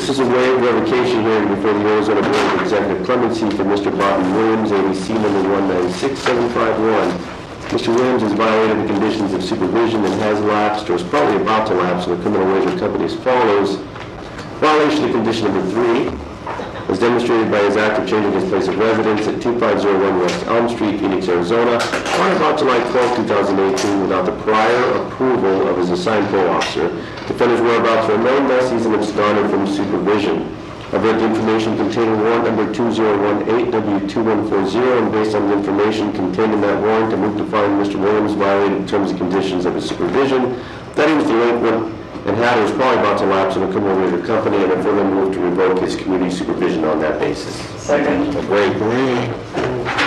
This is a waived revocation hearing before the Arizona Board of Executive Clemency for Mr. Barton Williams, ABC number 196751. Mr. Williams has violated the conditions of supervision and has lapsed or is probably about to lapse in the criminal waiver company as follows. Violation of condition number 3 as demonstrated by his act of changing his place of residence at 2501 West Elm Street, Phoenix, Arizona, on about July 12, 2018, without the prior approval of his assigned parole officer. Defendant's whereabouts are unknown, thus he's absconded from supervision. I've read the information contained in warrant number 2018W2140, and based on the information contained in that warrant, I move to find Mr. Williams violated the terms and conditions of his supervision, that he was delinquent, and had or was probably about to lapse in a criminal waiver company, and I further move to revoke his community supervision on that basis. Second. Great.